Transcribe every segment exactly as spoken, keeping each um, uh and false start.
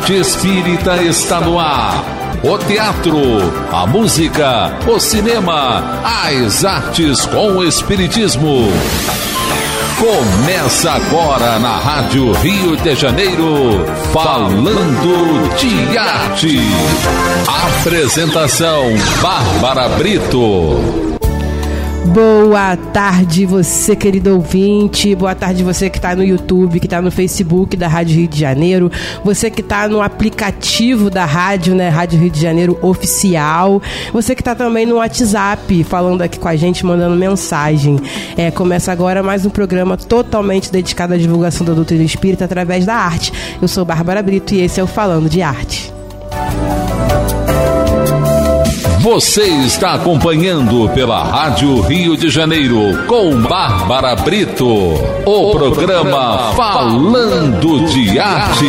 Arte Espírita está no ar. O teatro, a música, o cinema, as artes com o espiritismo. Começa agora na Rádio Rio de Janeiro, Falando de Arte. Apresentação, Bárbara Brito. Boa tarde, você querido ouvinte. Boa tarde, você que está no YouTube, que está no Facebook da Rádio Rio de Janeiro. Você que está no aplicativo da rádio, né? Rádio Rio de Janeiro Oficial. Você que está também no WhatsApp, falando aqui com a gente, mandando mensagem. É, começa agora mais um programa totalmente dedicado à divulgação da doutrina espírita através da arte. Eu sou Bárbara Brito e esse é o Falando de Arte. Você está acompanhando pela Rádio Rio de Janeiro com Bárbara Brito, o programa Falando de Arte.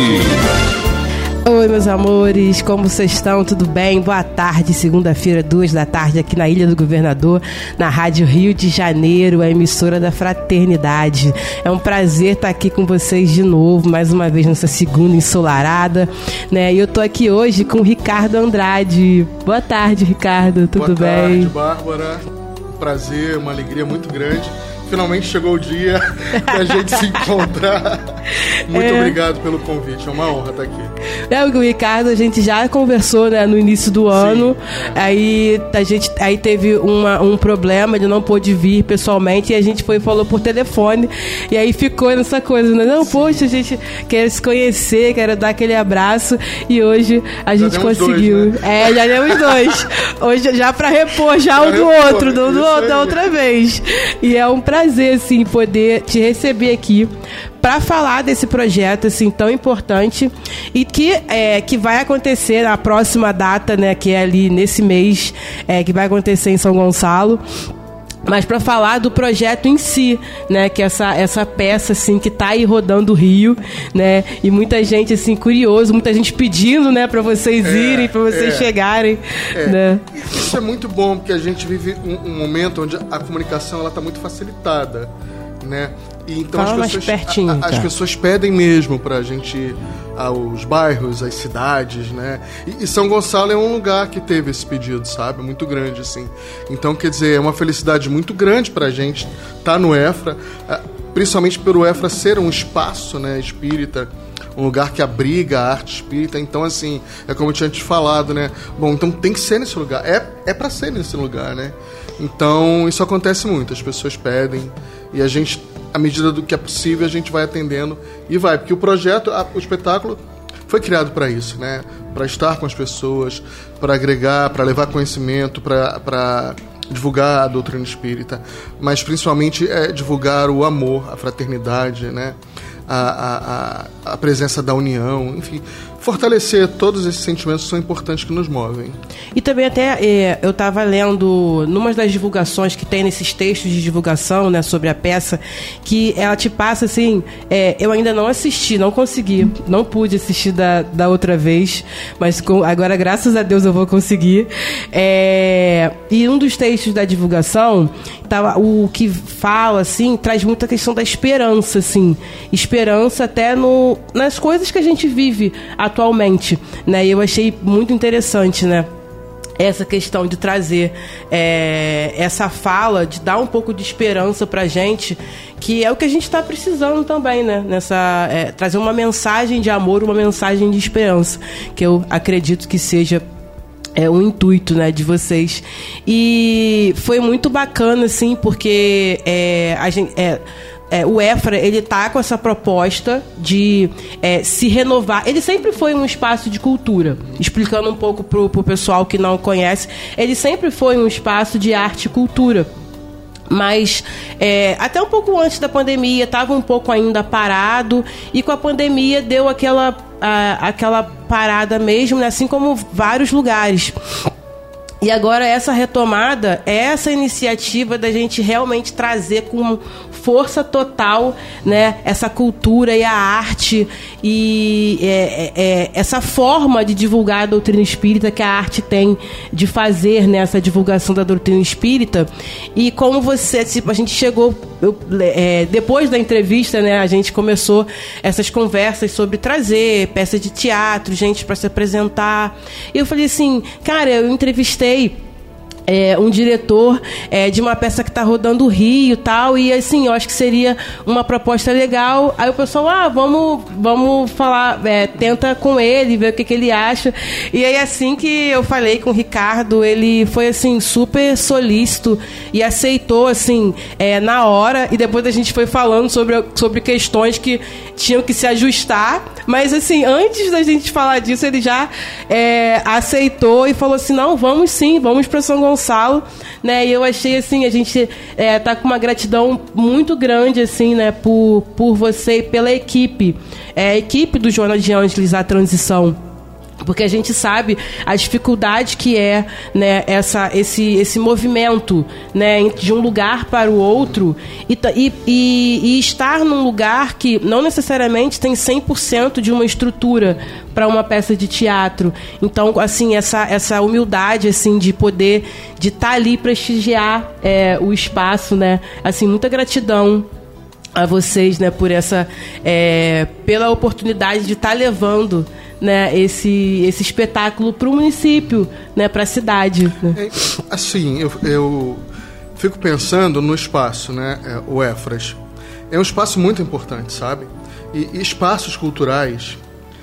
Oi, meus amores, como vocês estão? Tudo bem? Boa tarde, segunda-feira, duas da tarde, aqui na Ilha do Governador, na Rádio Rio de Janeiro, a emissora da Fraternidade. É um prazer estar aqui com vocês de novo, mais uma vez nessa segunda ensolarada, né? E eu tô aqui hoje com o Ricardo Andrade. Boa tarde, Ricardo, tudo Boa bem? Boa tarde, Bárbara. Um prazer, uma alegria muito grande. Finalmente chegou o dia da gente se encontrar. Muito é. obrigado pelo convite, é uma honra estar aqui. É, o Ricardo, a gente já conversou, né, no início do ano. Sim. Aí a gente aí teve uma, um problema, ele não pôde vir pessoalmente e a gente foi e falou por telefone. E aí ficou nessa coisa, né? Não, poxa, a gente quer se conhecer, quer dar aquele abraço. E hoje a já gente conseguiu. Dois, né? É, já demos dois. Hoje já para repor já um do outro, do, do, da outra vez. E é um prazer, assim, poder te receber aqui para falar desse projeto assim tão importante e que, é, que vai acontecer na próxima data, né, que é ali nesse mês, é, que vai acontecer em São Gonçalo. Mas para falar do projeto em si, né, que é essa, essa peça assim que tá aí rodando o Rio, né, e muita gente assim curioso, muita gente pedindo, né, para vocês é, irem, para vocês é, chegarem, é. né? Isso é muito bom porque a gente vive um, um momento onde a comunicação ela tá muito facilitada, né? E então Fala as pessoas, mais pertinho, a, as tá? pessoas pedem mesmo pra gente ir aos bairros, às cidades, né? E, e São Gonçalo é um lugar que teve esse pedido, sabe? Muito grande, assim. Então, quer dizer, é uma felicidade muito grande pra gente estar no EFRA, principalmente pelo EFRA ser um espaço, né, espírita, um lugar que abriga a arte espírita. Então, assim, é como eu tinha te falado, né? Bom, então tem que ser nesse lugar. É, é pra ser nesse lugar, né? Então, isso acontece muito. As pessoas pedem e a gente, à medida do que é possível, a gente vai atendendo e vai. Porque o projeto, o espetáculo foi criado para isso, né? Para estar com as pessoas, para agregar, para levar conhecimento, para divulgar a doutrina espírita. Mas, principalmente, é divulgar o amor, a fraternidade, né? A, a, a presença da união, enfim, fortalecer todos esses sentimentos que são importantes, que nos movem. E também até é, eu estava lendo numa das divulgações que tem nesses textos de divulgação, né, sobre a peça, que ela te passa assim, é, eu ainda não assisti, não consegui, não pude assistir da, da outra vez, mas com, agora graças a Deus eu vou conseguir. É, e um dos textos da divulgação, tava, o que fala assim, traz muita questão da esperança, assim, esperança até no, nas coisas que a gente vive atualmente, né? E eu achei muito interessante, né, essa questão de trazer é, essa fala, de dar um pouco de esperança pra gente, que é o que a gente está precisando também, né? Nessa, é, trazer uma mensagem de amor, uma mensagem de esperança, que eu acredito que seja é um intuito, né, de vocês. E foi muito bacana, assim, porque é, a gente... É, É, o EFRA, ele tá com essa proposta de é, se renovar. Ele sempre foi um espaço de cultura. Explicando um pouco pro, pro pessoal que não conhece, ele sempre foi um espaço de arte e cultura. Mas é, até um pouco antes da pandemia, estava um pouco ainda parado, e com a pandemia deu aquela, a, aquela parada mesmo, né, assim como vários lugares. E agora essa retomada, essa iniciativa da gente realmente trazer com força total, né, essa cultura e a arte e é, é, essa forma de divulgar a doutrina espírita que a arte tem de fazer, né, essa divulgação da doutrina espírita. E como você, tipo, a gente chegou, eu, é, depois da entrevista, né, a gente começou essas conversas sobre trazer peças de teatro, gente para se apresentar. E eu falei assim, cara, eu entrevistei É, um diretor é, de uma peça que está rodando o Rio e tal, e assim, eu acho que seria uma proposta legal. Aí o pessoal, ah, vamos, vamos falar, é, tenta com ele, ver o que, que ele acha. E aí assim que eu falei com o Ricardo, ele foi assim, super solícito e aceitou assim, é, na hora, e depois a gente foi falando sobre, sobre questões que tinham que se ajustar, mas assim, antes da gente falar disso, ele já é, aceitou e falou assim, não, vamos sim, vamos para São Gonçalo, né? E eu achei assim, a gente é, tá com uma gratidão muito grande assim, né, por, por você e pela equipe, é, a equipe do Joana de Ângeles, a transição. Porque a gente sabe a dificuldade que é, né, essa, esse, esse movimento, né, de um lugar para o outro e, e, e estar num lugar que não necessariamente tem cem por cento de uma estrutura para uma peça de teatro. Então, assim, essa, essa humildade assim, de poder de estar ali prestigiar é, o espaço, né? Assim, muita gratidão a vocês, né, por essa, é, pela oportunidade de estar levando, né, esse, esse espetáculo para o município, né, para a cidade. Né? É, assim, eu, eu fico pensando no espaço, né, é, o Éfras. É um espaço muito importante, sabe? E, e espaços culturais,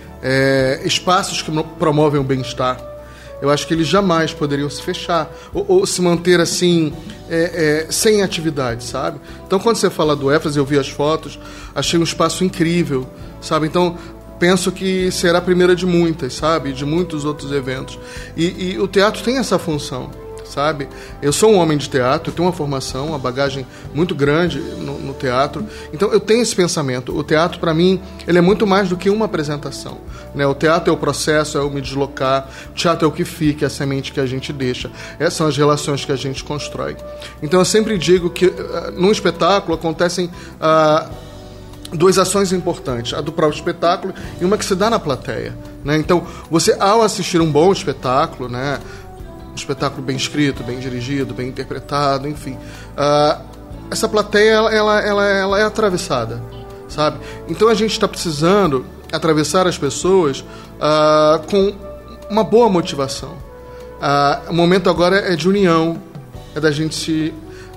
é, espaços que promovem o bem-estar, eu acho que eles jamais poderiam se fechar ou, ou se manter assim, é, é, sem atividade, sabe? Então, quando você fala do Éfras, eu vi as fotos, achei um espaço incrível, sabe? Então, penso que será a primeira de muitas, sabe? De muitos outros eventos. E, e o teatro tem essa função, sabe? Eu sou um homem de teatro, eu tenho uma formação, uma bagagem muito grande no, no teatro. Então, eu tenho esse pensamento. O teatro, para mim, ele é muito mais do que uma apresentação, né? O teatro é o processo, é o me deslocar. O teatro é o que fica, é a semente que a gente deixa. Essas são as relações que a gente constrói. Então, eu sempre digo que, uh, num espetáculo, acontecem Uh, duas ações importantes, a do próprio espetáculo e uma que se dá na plateia, né? Então, você, ao assistir um bom espetáculo, né, um espetáculo bem escrito, bem dirigido, bem interpretado, enfim, uh, essa plateia, ela, ela, ela, ela é atravessada, sabe? Então, a gente está precisando atravessar as pessoas uh, com uma boa motivação. Uh, o momento agora é de união, é da gente se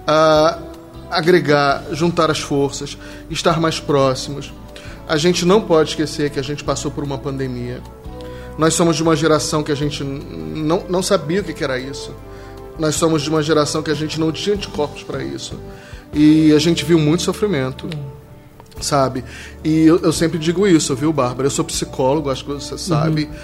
Uh, agregar, juntar as forças, estar mais próximos. A gente não pode esquecer que a gente passou por uma pandemia. Nós somos de uma geração que a gente não, não sabia o que era isso. Nós somos de uma geração que a gente não tinha anticorpos para isso. E a gente viu muito sofrimento, sabe? E eu, eu sempre digo isso, viu, Bárbara? Eu sou psicólogo, acho que você sabe. Uhum.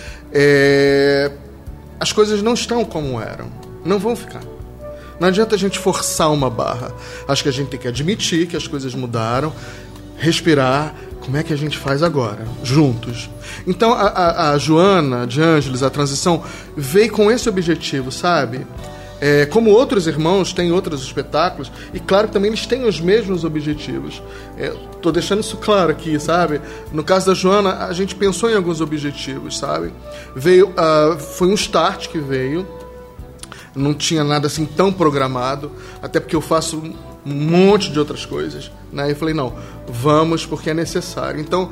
É... As coisas não estão como eram. Não vão ficar. Não adianta a gente forçar uma barra. Acho que a gente tem que admitir que as coisas mudaram, respirar. Como é que a gente faz agora? Juntos. Então, a, a, a Joana de Ângeles, a transição, veio com esse objetivo, sabe? É, como outros irmãos têm outros espetáculos, e claro que também eles têm os mesmos objetivos. Estou é, deixando isso claro aqui, sabe? No caso da Joana, a gente pensou em alguns objetivos, sabe? Veio, uh, foi um start que veio. Não tinha nada assim tão programado, até porque eu faço um monte de outras coisas, né? E eu falei, não, vamos porque é necessário. Então,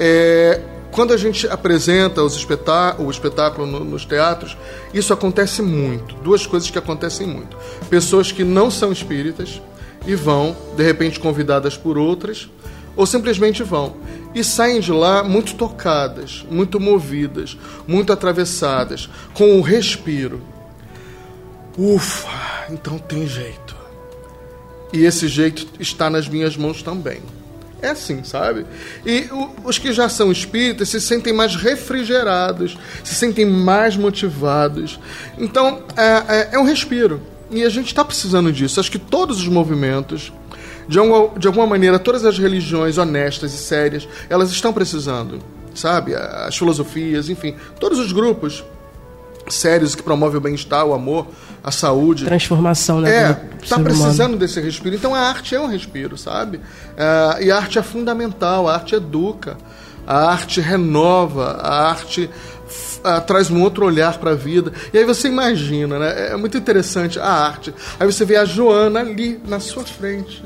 é, quando a gente apresenta os espetá- o espetáculo no, nos teatros, isso acontece muito. Duas coisas que acontecem muito. Pessoas que não são espíritas e vão, de repente, convidadas por outras, ou simplesmente vão. E saem de lá muito tocadas, muito movidas, muito atravessadas, com o respiro. Ufa, então tem jeito. E esse jeito está nas minhas mãos também. É assim, sabe? E o, os que já são espíritas se sentem mais refrigerados, se sentem mais motivados. Então, é, é, é um respiro. E a gente está precisando disso. Acho que todos os movimentos, de alguma, de alguma maneira, todas as religiões honestas e sérias, elas estão precisando, sabe? As filosofias, enfim, todos os grupos. sérios que promovem o bem-estar, o amor, a saúde. Transformação, né? É, tá precisando desse respiro. Então a arte é um respiro, sabe? É, e a arte é fundamental, a arte educa, a arte renova, a arte a, traz um outro olhar para a vida. E aí você imagina, né? É muito interessante a arte. Aí você vê a Joana ali na sua frente.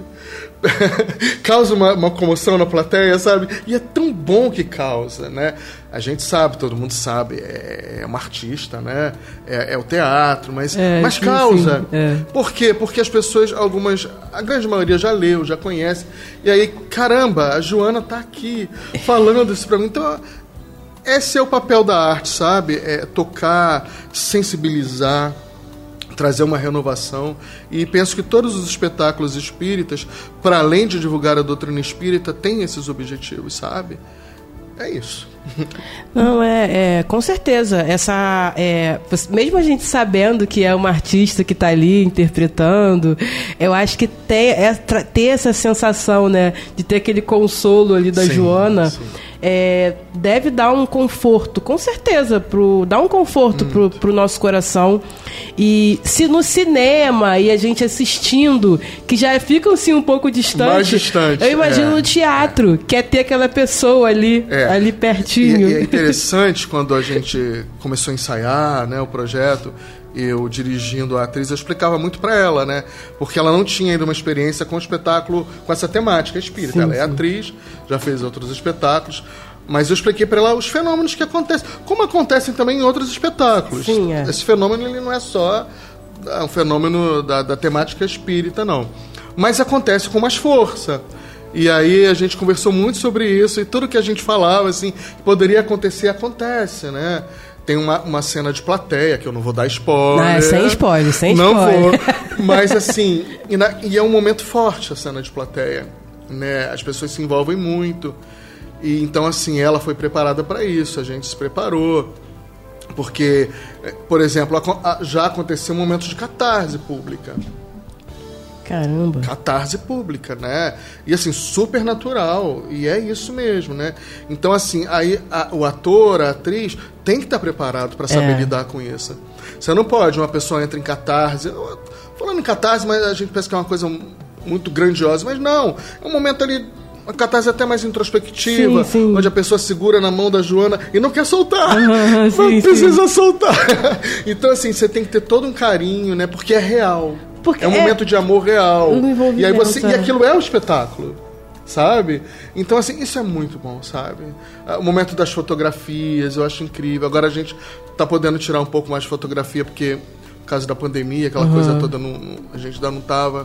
Causa uma, uma comoção na plateia, sabe? E é tão bom que causa, né? A gente sabe, todo mundo sabe, é, é uma artista, né? É, é o teatro, mas, é, mas causa. Sim, é. Por quê? Porque as pessoas, algumas, a grande maioria já leu, já conhece. E aí, caramba, a Joana tá aqui falando isso pra mim. Então, esse é o papel da arte, sabe? É tocar, sensibilizar, trazer uma renovação. E penso que todos os espetáculos espíritas, para além de divulgar a doutrina espírita, têm esses objetivos, sabe? É isso. Não, é, é com certeza. Essa, é, mesmo a gente sabendo que é uma artista que está ali interpretando, eu acho que ter, é, ter essa sensação, né, de ter aquele consolo ali da sim, Joana, sim. É, deve dar um conforto, com certeza, pro, dar um conforto pro, pro nosso coração. E se no cinema e a gente assistindo, que já ficam assim um pouco distante, mais distante, eu imagino é, no teatro, é. quer ter aquela pessoa ali, é. ali pertinho. E, e é interessante quando a gente começou a ensaiar, né, o projeto, eu dirigindo a atriz, eu explicava muito para ela, né? Porque ela não tinha ainda uma experiência com o espetáculo, com essa temática espírita. Sim, ela é sim. atriz, já fez outros espetáculos, mas eu expliquei para ela os fenômenos que acontecem, como acontecem também em outros espetáculos. Sim, é. Esse fenômeno ele não é só um fenômeno da, da temática espírita, não. Mas acontece com mais força. E aí a gente conversou muito sobre isso, e tudo que a gente falava, assim, que poderia acontecer, acontece, né? Tem uma, uma cena de plateia, que eu não vou dar spoiler. Não, é sem spoiler, sem não spoiler. Não vou. Mas assim, e, na, e é um momento forte a cena de plateia, né? As pessoas se envolvem muito. E então, assim, ela foi preparada para isso, a gente se preparou. Porque, por exemplo, a, a, já aconteceu momentos de catarse pública. Caramba. Catarse pública, né? E assim, super natural. E é isso mesmo, né? Então, assim, aí a, o ator, a atriz, tem que estar preparado para saber é. lidar com isso. Você não pode, uma pessoa entra em catarse. Falando em catarse, mas a gente pensa que é uma coisa muito grandiosa. Mas não, é um momento ali, uma catarse até mais introspectiva, sim, sim. onde a pessoa segura na mão da Joana e não quer soltar. Uhum, não sim, precisa sim. soltar. Então, assim, você tem que ter todo um carinho, né? Porque é real. Porque é um é momento de amor real. E aí você e aquilo é o espetáculo, sabe? Então, assim, isso é muito bom, sabe? O momento das fotografias, eu acho incrível. Agora a gente tá podendo tirar um pouco mais de fotografia, porque por causa da pandemia, aquela uhum. coisa toda, não, não, a gente ainda não tava...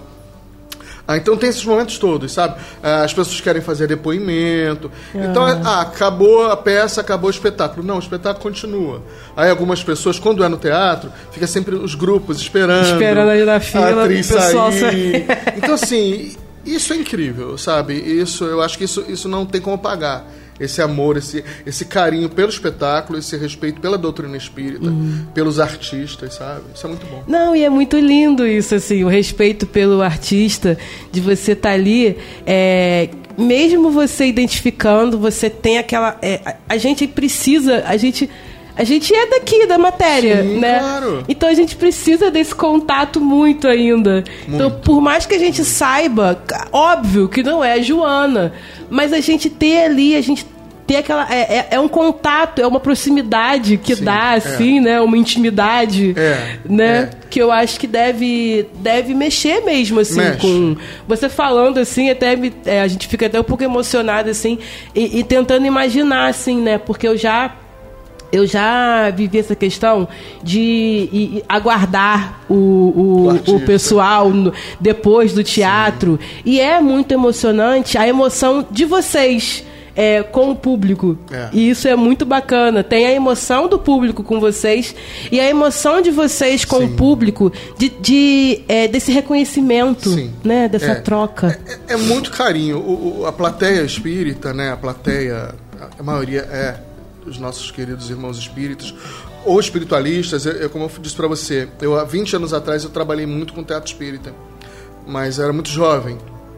Ah, então tem esses momentos todos, sabe? As pessoas querem fazer depoimento. Ah. Então, ah, acabou a peça, acabou o espetáculo. Não, o espetáculo continua. Aí algumas pessoas, quando é no teatro, fica sempre os grupos esperando. Esperando ali na fila, a atriz o pessoal sair. Então, assim, isso é incrível, sabe? Isso, eu acho que isso, isso não tem como pagar. Esse amor, esse, esse carinho pelo espetáculo, esse respeito pela doutrina espírita, uhum. pelos artistas, sabe? Isso é muito bom. Não, e é muito lindo isso, assim, o respeito pelo artista, de você estar tá ali, é, mesmo você identificando, você tem aquela... É, a, a gente precisa, a gente... A gente é daqui, da matéria, sim, né? Claro. Então a gente precisa desse contato muito ainda. Muito. Então, por mais que a gente saiba, óbvio que não é a Joana, mas a gente ter ali, a gente ter aquela... É, é, é um contato, é uma proximidade que sim, dá, assim, é. né? Uma intimidade, é, né? É. Que eu acho que deve, deve mexer mesmo, assim, Mexe. com... Você falando, assim, até me, é, a gente fica até um pouco emocionado, assim, e, e tentando imaginar, assim, né? Porque eu já... Eu já vivi essa questão de e, e aguardar o, o, o pessoal no, depois do teatro. Sim. E é muito emocionante a emoção de vocês é, com o público. É. E isso é muito bacana. Tem a emoção do público com vocês e a emoção de vocês com Sim. o público de, de, é, desse reconhecimento, né, dessa é. troca. É, é muito carinho. O, o, a plateia espírita, né, a plateia, a maioria é... os nossos queridos irmãos espíritas ou espiritualistas. Eu, eu, como eu disse para você, eu, há vinte anos atrás eu trabalhei muito com teatro espírita, mas era muito jovem,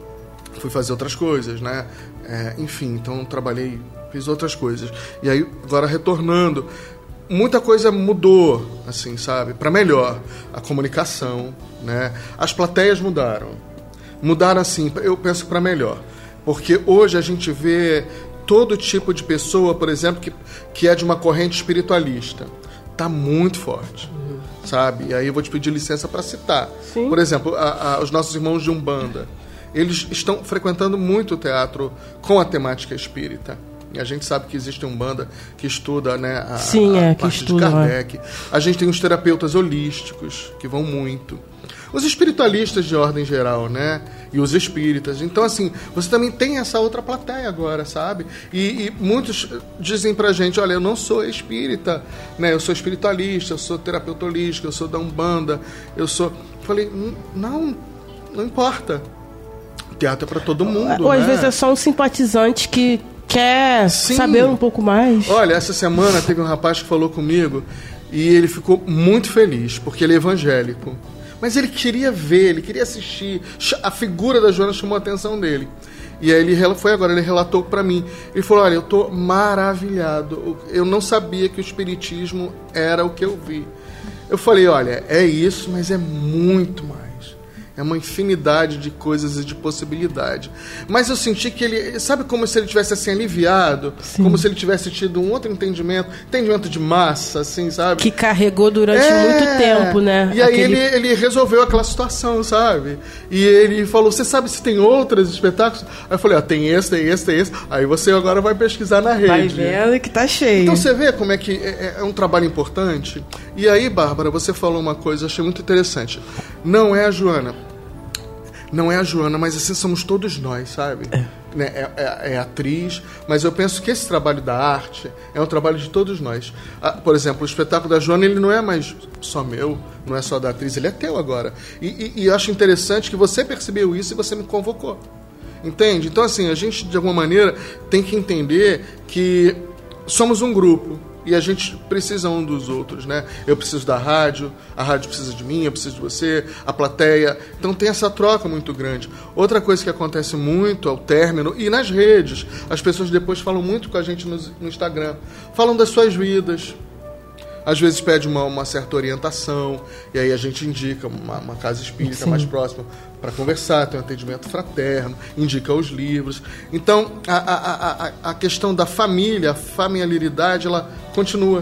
fui fazer outras coisas, né? É, enfim, então trabalhei, fiz outras coisas. E aí, agora retornando, muita coisa mudou, assim, sabe? Para melhor. A comunicação, né? As plateias mudaram. Mudaram, assim, eu penso para melhor. Porque hoje a gente vê todo tipo de pessoa, por exemplo, que, que é de uma corrente espiritualista. Tá muito forte, uhum. sabe? E aí eu vou te pedir licença para citar. Sim. Por exemplo, a, a, os nossos irmãos de Umbanda. Eles estão frequentando muito o teatro com a temática espírita. E a gente sabe que existe Umbanda que estuda, né, a, Sim, a é, parte que estuda, de Kardec. É. A gente tem os terapeutas holísticos, que vão muito. Os espiritualistas de ordem geral, né? E os espíritas. Então, assim, você também tem essa outra plateia agora, sabe? E, e muitos dizem pra gente, olha, eu não sou espírita, né? Eu sou espiritualista, eu sou terapeuta holístico, eu sou da Umbanda, eu sou... Falei, não, não importa. O teatro é pra todo mundo, Ou né? às vezes é só um simpatizante que quer Sim. saber um pouco mais. Olha, essa semana teve um rapaz que falou comigo e ele ficou muito feliz, porque ele é evangélico. Mas ele queria ver, ele queria assistir. A figura da Joana chamou a atenção dele. E aí ele foi agora, ele relatou para mim. Ele falou, olha, eu tô maravilhado. Eu não sabia que o espiritismo era o que eu vi. Eu falei, olha, é isso, mas é muito mais. É uma infinidade de coisas e de possibilidade. Mas eu senti que ele... Sabe como se ele tivesse assim aliviado? Sim. Como se ele tivesse tido um outro entendimento. Entendimento de massa, assim, sabe? Que carregou durante é... muito tempo, né? E aí Aquele... ele, ele resolveu aquela situação, sabe? E ele falou, você sabe se tem outros espetáculos? Aí eu falei, ó, tem esse, tem esse, tem esse. Aí você agora vai pesquisar na rede. Vai vendo que tá cheio. Então você vê como é que é, é um trabalho importante. E aí, Bárbara, você falou uma coisa, eu achei muito interessante. Não é a Joana. Não é a Joana, mas assim somos todos nós, sabe? É. Né? É, é, é atriz, mas eu penso que esse trabalho da arte é um trabalho de todos nós. Ah, por exemplo, o espetáculo da Joana, ele não é mais só meu, não é só da atriz, ele é teu agora. E, e, e eu acho interessante que você percebeu isso e você me convocou. Entende? Então, assim, a gente, de alguma maneira, tem que entender que somos um grupo. E a gente precisa um dos outros, né? Eu preciso da rádio, a rádio precisa de mim, eu preciso de você, a plateia. Então tem essa troca muito grande. Outra coisa que acontece muito ao término, e nas redes, as pessoas depois falam muito com a gente no, no Instagram. Falam das suas vidas. Às vezes pede uma, uma certa orientação, e aí a gente indica uma, uma casa espírita Sim. mais próxima para conversar, tem um atendimento fraterno, indica os livros. Então, a, a, a, a questão da família, a familiaridade, ela continua,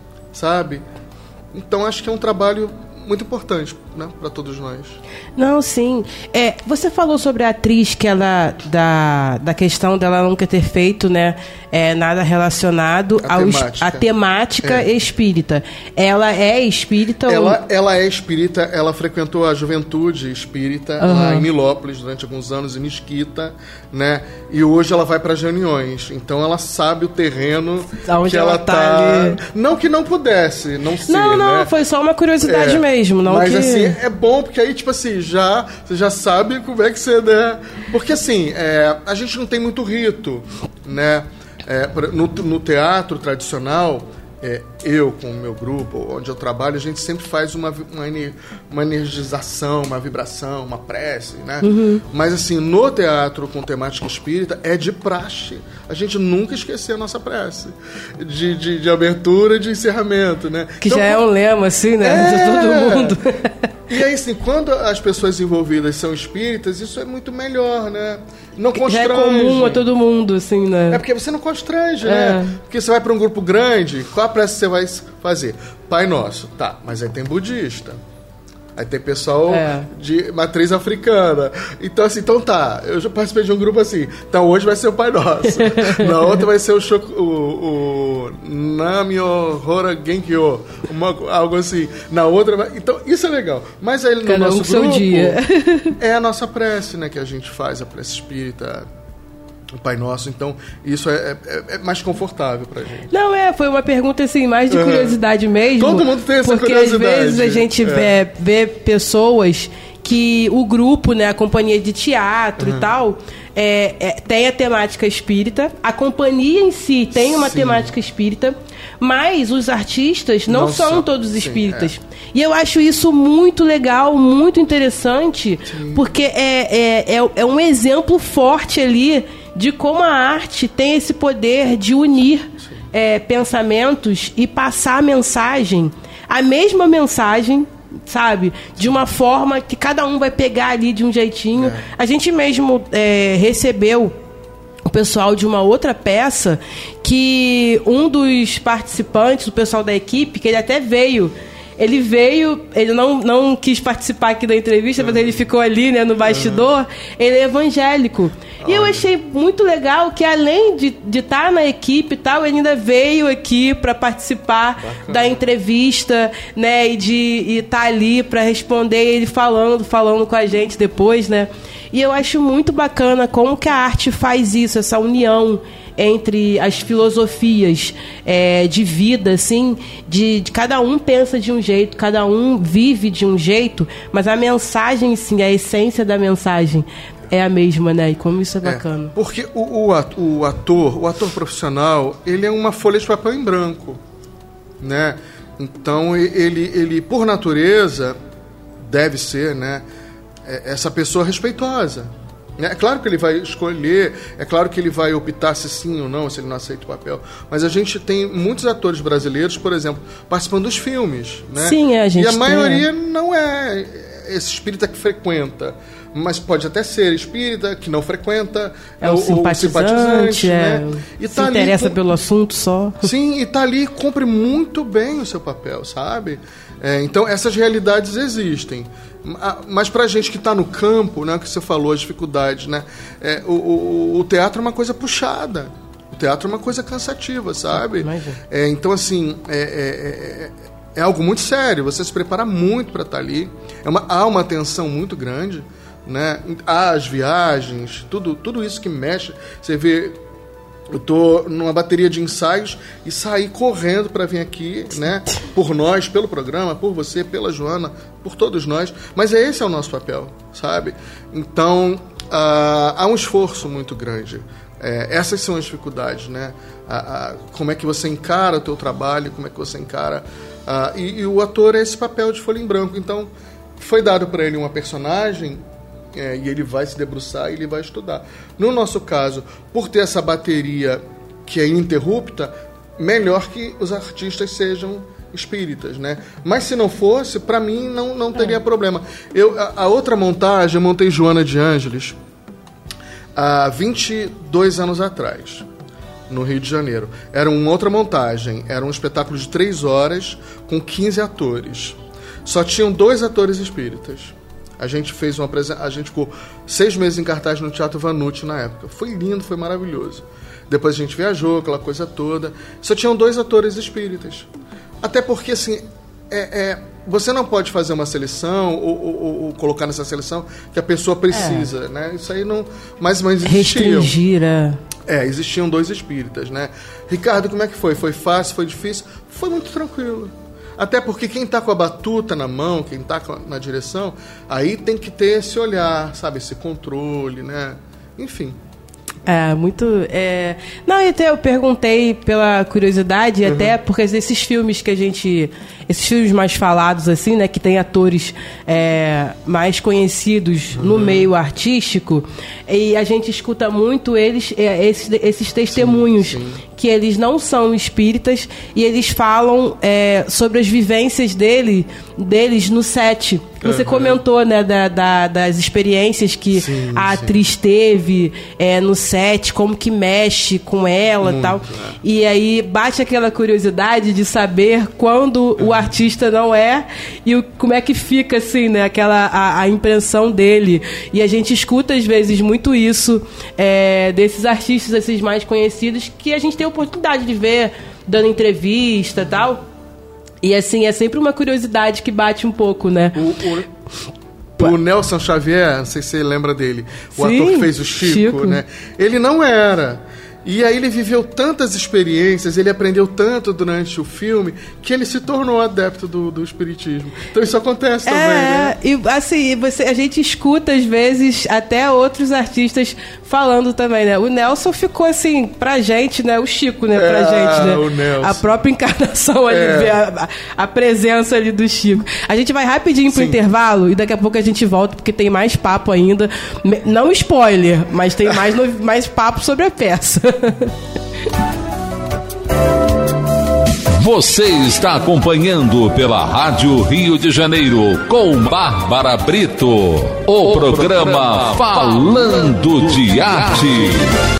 sabe? Então, acho que é um trabalho muito importante, né, para todos nós. Não, sim. É, você falou sobre a atriz, que ela, da, da questão dela nunca ter feito, né, é, nada relacionado à temática, temática é. espírita. Ela é espírita? Ela, ou... ela é espírita, ela frequentou a juventude espírita uhum. lá em Nilópolis durante alguns anos, em Mesquita, né, e hoje ela vai para as reuniões. Então ela sabe o terreno Onde que ela está. Tá... Ali. Não que não pudesse, não ser, Não, não, né? foi só uma curiosidade é. mesmo. Não Mas que... assim, é bom porque aí, tipo assim, já, você já sabe como é que você, né? Porque assim, é, a gente não tem muito rito, né? É, no, no teatro tradicional, é, eu com o meu grupo, onde eu trabalho, a gente sempre faz uma, uma, uma energização, uma vibração, uma prece, né? Uhum. Mas assim, no teatro com temática espírita, é de praxe a gente nunca esquecer a nossa prece de, de, de abertura e de encerramento, né? Que então, já é um lema, assim, né? É... De todo mundo. E aí, assim, quando as pessoas envolvidas são espíritas, isso é muito melhor, né? Não constrange. Já é comum a todo mundo, assim, né? É porque você não constrange, é. né? Porque você vai para um grupo grande, qual a prece você vai fazer? Pai Nosso. Tá, mas aí tem budista. Aí tem pessoal é. de matriz africana. Então, assim, então tá. Eu já participei de um grupo assim. Então, hoje vai ser o Pai Nosso. Na outra vai ser o, Shok, o, o Namyo Hora Genkyo. Uma, algo assim. Na outra vai... Então, isso é legal. Mas aí no Cada nosso um grupo... seu dia. É a nossa prece, né? Que a gente faz, a prece espírita... O Pai Nosso, então isso é, é, é mais confortável pra gente. Não, é, foi uma pergunta assim, mais de curiosidade uhum. mesmo. Todo mundo tem essa porque curiosidade. Porque às vezes a gente é. vê, vê pessoas que o grupo, né, a companhia de teatro uhum. e tal, é, é, tem a temática espírita, a companhia em si tem uma Sim. temática espírita, mas os artistas não, não são, são todos espíritas. Sim, é. E eu acho isso muito legal, muito interessante, Sim. porque é, é, é, é um exemplo forte ali de como a arte tem esse poder de unir, Sim. é, pensamentos e passar a mensagem, a mesma mensagem, sabe? De uma forma que cada um vai pegar ali de um jeitinho. É. A gente mesmo é, recebeu o pessoal de uma outra peça que um dos participantes, o pessoal da equipe, que ele até veio... Ele veio, ele não, não quis participar aqui da entrevista, mas ele ficou ali, né, no bastidor. Ele é evangélico. E eu achei muito legal que, além de estar na equipe e tal, ele ainda veio aqui para participar Bacana. da entrevista, né, e de estar ali para responder, ele falando, falando com a gente depois, né. E eu acho muito bacana como que a arte faz isso, essa união entre as filosofias é, de vida, assim, de, de cada um pensa de um jeito, cada um vive de um jeito, mas a mensagem, sim, a essência da mensagem é a mesma, né? E como isso é bacana. É, porque o, o, ator, o ator profissional, ele é uma folha de papel em branco, né? Então, ele, ele por natureza, deve ser, né, essa pessoa respeitosa. É claro que ele vai escolher, é claro que ele vai optar se sim ou não, se ele não aceita o papel. Mas a gente tem muitos atores brasileiros, por exemplo, participando dos filmes, né? Sim, é, a gente E a maioria tem, é. não é esse espírita que frequenta, mas pode até ser espírita que não frequenta, é o simpatizante, simpatizante é, né? E se tá interessa ali, pelo assunto só. Sim, e tá ali e cumpre muito bem o seu papel, sabe? É, então essas realidades existem. Mas pra gente que está no campo, né, que você falou, as dificuldades, né, é, o, o, o teatro é uma coisa puxada, o teatro é uma coisa cansativa, sabe? É, então, assim, é, é, é, é algo muito sério, você se prepara muito para estar ali, é uma, há uma tensão muito grande, né, há as viagens, tudo, tudo isso que mexe, você vê... Eu tô numa bateria de ensaios e saí correndo para vir aqui, né? Por nós, pelo programa, por você, pela Joana, por todos nós. Mas esse é o nosso papel, sabe? Então, uh, há um esforço muito grande. É, essas são as dificuldades, né? Uh, uh, como é que você encara o teu trabalho, como é que você encara... Uh, e, e o ator é esse papel de folha em branco. Então, foi dado para ele uma personagem... É, e ele vai se debruçar e ele vai estudar. No nosso caso, por ter essa bateria que é ininterrupta, melhor que os artistas sejam espíritas, né? Mas se não fosse, para mim não, não teria é. problema. Eu, a, a outra montagem, eu montei Joana de Ângeles há vinte e dois anos atrás, no Rio de Janeiro. Era uma outra montagem, era um espetáculo de três horas com quinze atores. Só tinham dois atores espíritas. A gente fez uma apresentação, a gente ficou seis meses em cartaz no Teatro Vanucci na época. Foi lindo, foi maravilhoso. Depois a gente viajou, aquela coisa toda. Só tinham dois atores espíritas. Até porque, assim, é, é, você não pode fazer uma seleção ou, ou, ou colocar nessa seleção que a pessoa precisa, é. né? Isso aí não... Mas, mas existiam. Restringir a... É, existiam dois espíritas, né? Ricardo, como é que foi? Foi fácil? Foi difícil? Foi muito tranquilo. Até porque quem está com a batuta na mão, quem está na direção, aí tem que ter esse olhar, sabe? Esse controle, né? Enfim. É, muito... É... Não, até eu perguntei pela curiosidade, uhum. até porque esses filmes que a gente... Esses filmes mais falados, assim, né? Que tem atores é, mais conhecidos uhum. no meio artístico, e a gente escuta muito eles, é, esses, esses testemunhos, sim, sim. que eles não são espíritas, e eles falam é, sobre as vivências dele, deles no set. Você uhum. comentou, né, da, da, das experiências que sim, a atriz sim. teve é, no set, como que mexe com ela e tal. É. E aí bate aquela curiosidade de saber quando uhum. o artista não é e o, como é que fica, assim, né, aquela, a, a impressão dele. E a gente escuta, às vezes, muito isso é, desses artistas, esses mais conhecidos, que a gente tem a oportunidade de ver dando entrevista e tal. E, assim, é sempre uma curiosidade que bate um pouco, né? O, o, o Nelson Xavier, não sei se você lembra dele, o Sim, ator que fez o Chico, Chico, né? Ele não era... E aí ele viveu tantas experiências, ele aprendeu tanto durante o filme, que ele se tornou adepto do, do espiritismo. Então isso acontece também, é, né? E assim, você, a gente escuta às vezes até outros artistas falando também, né? O Nelson ficou assim, pra gente, né? O Chico, né? Pra é, gente, né? O Nelson. A própria encarnação ali, é. a, a presença ali do Chico. A gente vai rapidinho pro Sim. intervalo e daqui a pouco a gente volta, porque tem mais papo ainda. Não spoiler, mas tem mais, no, mais papo sobre a peça. Você está acompanhando pela Rádio Rio de Janeiro com Bárbara Brito, o programa Falando de Arte.